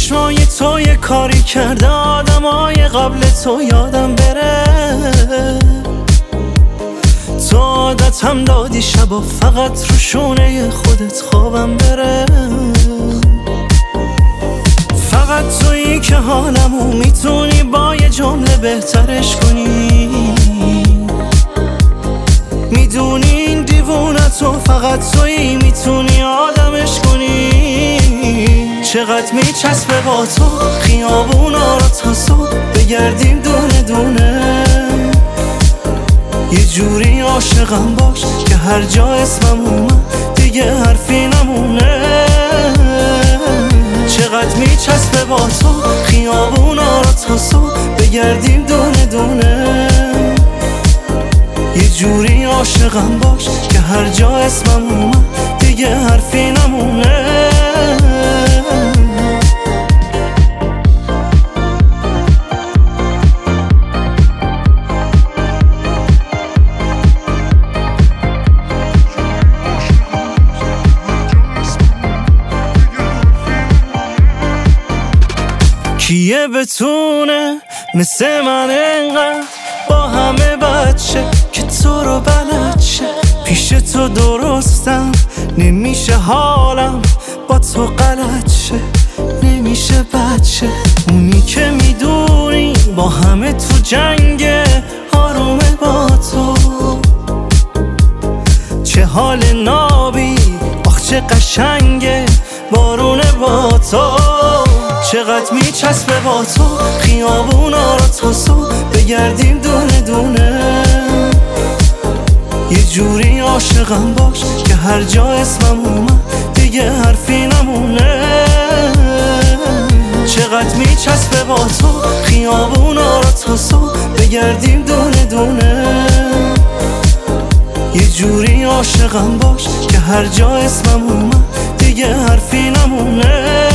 چشمای تو یه کاری کرده آدمای قبل تو یادم بره. تو عادتم دادی شبا فقط رو شونه خودت خوابم بره. فقط تویی که حالمو میتونی با یه جمله بهترش کنی. میدونی این دیوونتو فقط تویی میتونی آدمش کنی. چقدر میچسبه با تو خیابونا رو تا صبح بگردیم دونه دونه. یه جوری عاشقم باش که هر جا اسمم اومد دیگه حرفی نمونه. چقدر میچسبه با تو خیابونا رو تا صبح بگردیم دونه دونه. یه جوری عاشقم باش که هر جا اسمم اومد دیگه حرفی نمونه. کیه بتونه مثل من انقدر با همه بچه که تو رو بلد شه. پیش تو درستم نمیشه حالم با تو غلط شه. نمیشه بچه اونی که میدونی با همه تو جنگه آرومه با تو. چه حال نابی آخ چه قشنگه بارونه با تو. چقدر میچسبه با تو خیابونا رو تا صبح بگردیم دونه دونه. یه جوری عاشقم باش که هر جا اسمم اومد دیگه حرفی نمونه. چقدر میچسبه با تو خیابونا رو تا صبح بگردیم دونه دونه. یه جوری عاشقم باش که هر جا اسمم اومد دیگه حرفی نمونه.